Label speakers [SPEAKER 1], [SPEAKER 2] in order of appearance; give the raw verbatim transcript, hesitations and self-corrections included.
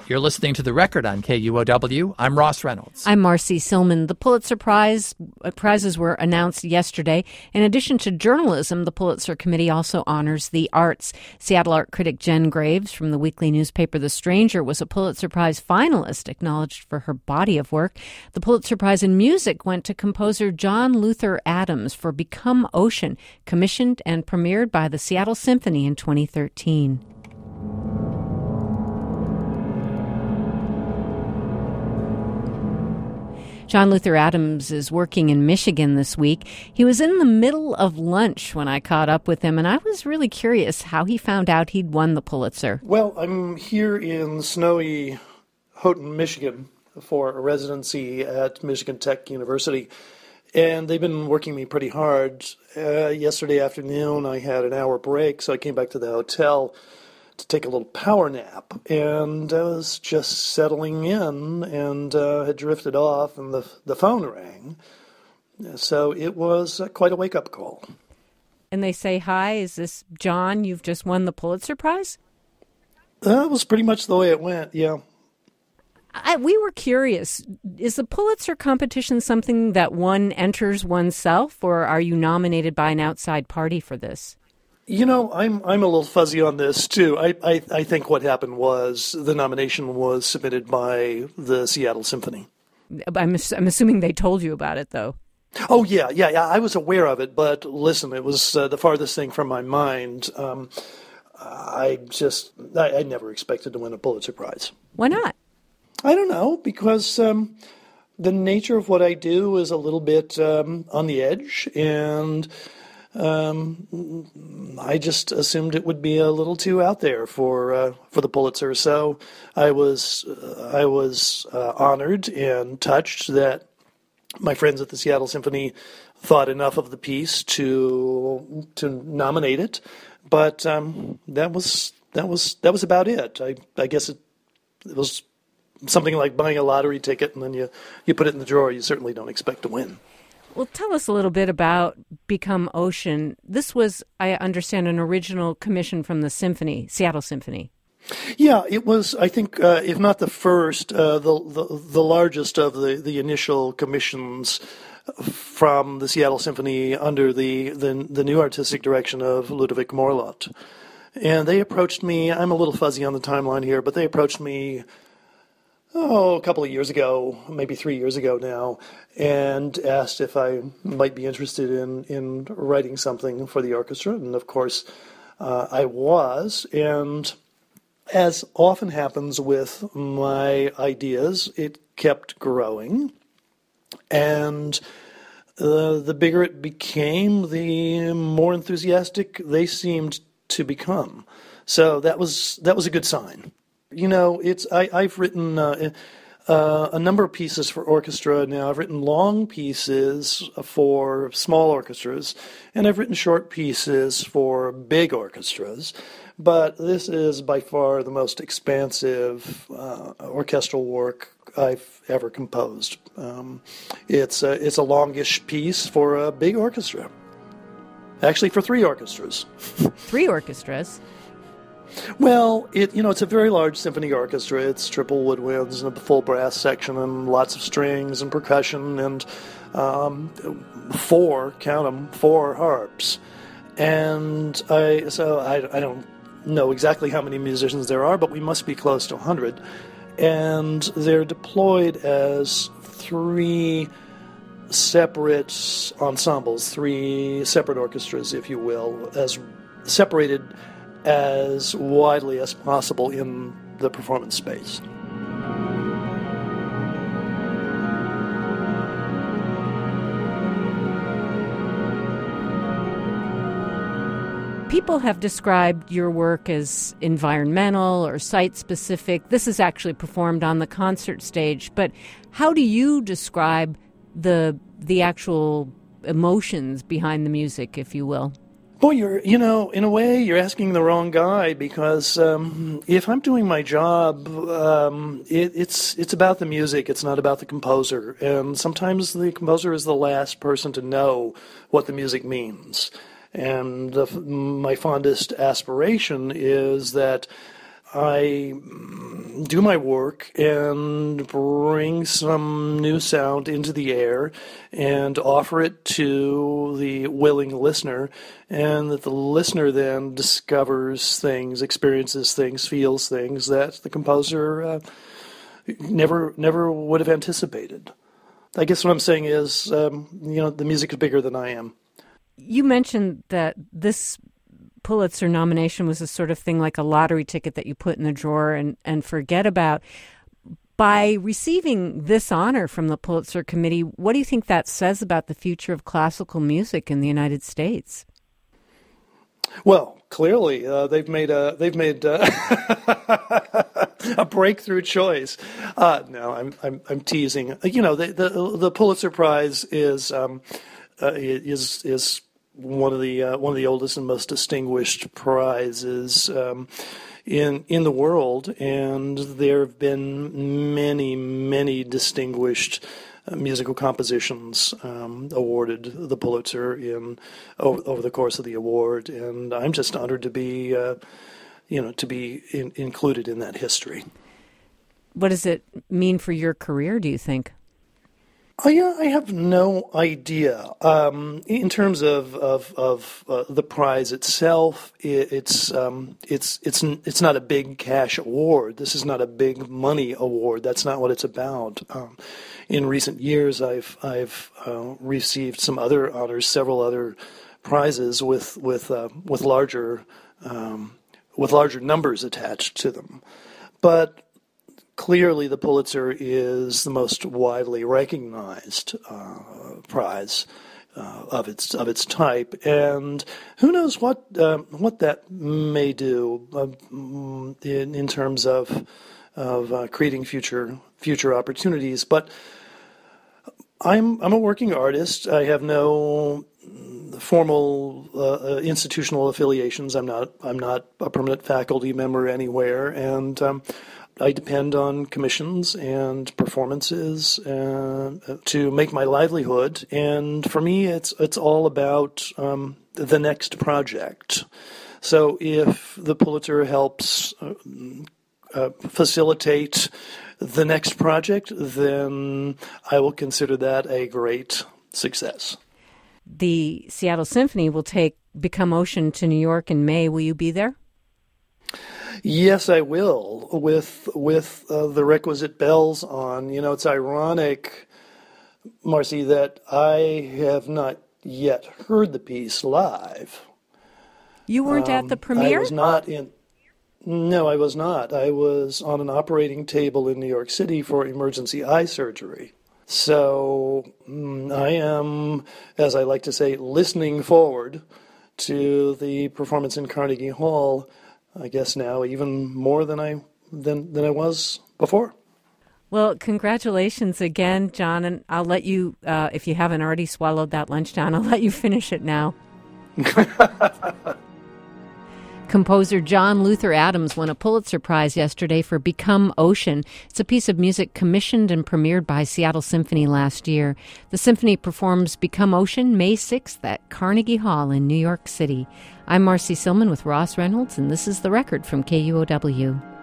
[SPEAKER 1] You're listening to The Record on K U O W. I'm Ross Reynolds.
[SPEAKER 2] I'm Marcy Silman. The Pulitzer Prize uh, prizes were announced yesterday. In addition to journalism, the Pulitzer Committee also honors the arts. Seattle art critic Jen Graves from the weekly newspaper The Stranger was a Pulitzer Prize finalist, acknowledged for her body of work. The Pulitzer Prize in music went to composer John Luther Adams for Become Ocean, commissioned and premiered by the Seattle Symphony in twenty thirteen. John Luther Adams is working in Michigan this week. He was in the middle of lunch when I caught up with him, and I was really curious how he found out he'd won the Pulitzer.
[SPEAKER 3] Well, I'm here in snowy Houghton, Michigan, for a residency at Michigan Tech University, and they've been working me pretty hard. Uh, yesterday afternoon, I had an hour break, so I came back to the hotel to take a little power nap, and I was just settling in and uh, had drifted off, and the the phone rang. So it was uh, quite a wake-up call.
[SPEAKER 2] And they say, hi, is this John? You've just won the Pulitzer Prize?
[SPEAKER 3] That was pretty much the way it went, yeah.
[SPEAKER 2] I, we were curious. Is the Pulitzer competition something that one enters oneself, or are you nominated by an outside party for this?
[SPEAKER 3] You know, I'm I'm a little fuzzy on this, too. I, I, I think what happened was the nomination was submitted by the Seattle Symphony.
[SPEAKER 2] I'm, I'm assuming they told you about it, though.
[SPEAKER 3] Oh, yeah, yeah, yeah. I was aware of it, but listen, it was uh, the farthest thing from my mind. Um, I just, I, I never expected to win a Pulitzer Prize.
[SPEAKER 2] Why not?
[SPEAKER 3] I don't know, because um, the nature of what I do is a little bit um, on the edge, and Um, I just assumed it would be a little too out there for uh, for the Pulitzer. So I was uh, I was uh, honored and touched that my friends at the Seattle Symphony thought enough of the piece to to nominate it. But um, that was that was that was about it. I I guess it, it was something like buying a lottery ticket, and then you you put it in the drawer. You certainly don't expect to win.
[SPEAKER 2] Well, tell us a little bit about Become Ocean. This was, I understand, an original commission from the Symphony, Seattle Symphony.
[SPEAKER 3] Yeah, it was, I think, uh, if not the first, uh, the, the the largest of the, the initial commissions from the Seattle Symphony under the, the, the new artistic direction of Ludovic Morlot. And they approached me, I'm a little fuzzy on the timeline here, but they approached me oh, a couple of years ago, maybe three years ago now, and asked if I might be interested in, in writing something for the orchestra. And, of course, uh, I was. And as often happens with my ideas, it kept growing. And uh, the bigger it became, the more enthusiastic they seemed to become. So that was that was a good sign. You know, it's I, I've written uh, uh, a number of pieces for orchestra now. I've written long pieces for small orchestras, and I've written short pieces for big orchestras. But this is by far the most expansive uh, orchestral work I've ever composed. Um, it's a, it's a longish piece for a big orchestra. Actually, for three orchestras.
[SPEAKER 2] Three orchestras?
[SPEAKER 3] Well, it you know it's a very large symphony orchestra. It's triple woodwinds and a full brass section and lots of strings and percussion and um, four, count them, four harps. And I so I, I don't know exactly how many musicians there are, but we must be close to one hundred. And they're deployed as three separate ensembles, three separate orchestras, if you will, as separated as widely as possible in the performance space.
[SPEAKER 2] People have described your work as environmental or site-specific. This is actually performed on the concert stage, but how do you describe the the actual emotions behind the music, if you will?
[SPEAKER 3] Boy, you're, you know, in a way, you're asking the wrong guy, because um, if I'm doing my job, um, it, it's it's about the music. It's not about the composer. And sometimes the composer is the last person to know what the music means. And the, my fondest aspiration is that I do my work and bring some new sound into the air and offer it to the willing listener, and that the listener then discovers things, experiences things, feels things that the composer uh, never never would have anticipated. I guess what I'm saying is, um, you know, the music is bigger than I am.
[SPEAKER 2] You mentioned that this Pulitzer nomination was a sort of thing like a lottery ticket that you put in the drawer and, and forget about. By receiving this honor from the Pulitzer Committee, what do you think that says about the future of classical music in the United States?
[SPEAKER 3] Well, clearly uh, they've made a they've made uh, a breakthrough choice. Uh, no, I'm I'm I'm teasing. You know, the the, the Pulitzer Prize is um, uh, is is one of the uh, one of the oldest and most distinguished prizes um, in in the world, and there have been many many distinguished Uh, musical compositions um, awarded the Pulitzer in over, over the course of the award, and I'm just honored to be, uh, you know, to be in, included in that history.
[SPEAKER 2] What does it mean for your career, do you think?
[SPEAKER 3] I, uh, I have no idea. Um, in terms of of, of uh, the prize itself, it, it's um, it's it's it's not a big cash award. This is not a big money award. That's not what it's about. Um, in recent years, I've I've uh, received some other honors, several other prizes with with uh, with larger um, with larger numbers attached to them, but clearly, the Pulitzer is the most widely recognized uh, prize uh, of its of its type, and who knows what uh, what that may do uh, in in terms of of uh, creating future future opportunities. But I'm I'm a working artist. I have no formal uh, institutional affiliations. I'm not I'm not a permanent faculty member anywhere, and um, I depend on commissions and performances uh, to make my livelihood, and for me, it's it's all about um, the next project. So, if the Pulitzer helps uh, uh, facilitate the next project, then I will consider that a great success.
[SPEAKER 2] The Seattle Symphony will take Become Ocean to New York in May. Will you be there?
[SPEAKER 3] Yes, I will, with with uh, the requisite bells on. You know, it's ironic, Marcy, that I have not yet heard the piece live.
[SPEAKER 2] You weren't um, at the premiere?
[SPEAKER 3] I was not in. No, I was not. I was on an operating table in New York City for emergency eye surgery. So mm, I am, as I like to say, listening forward to the performance in Carnegie Hall, I guess now even more than I than than I was before.
[SPEAKER 2] Well, congratulations again, John, and I'll let you, uh, if you haven't already swallowed that lunch down, I'll let you finish it now. Composer John Luther Adams won a Pulitzer Prize yesterday for Become Ocean. It's a piece of music commissioned and premiered by Seattle Symphony last year. The symphony performs Become Ocean May sixth at Carnegie Hall in New York City. I'm Marcy Silman with Ross Reynolds, and this is The Record from K U O W.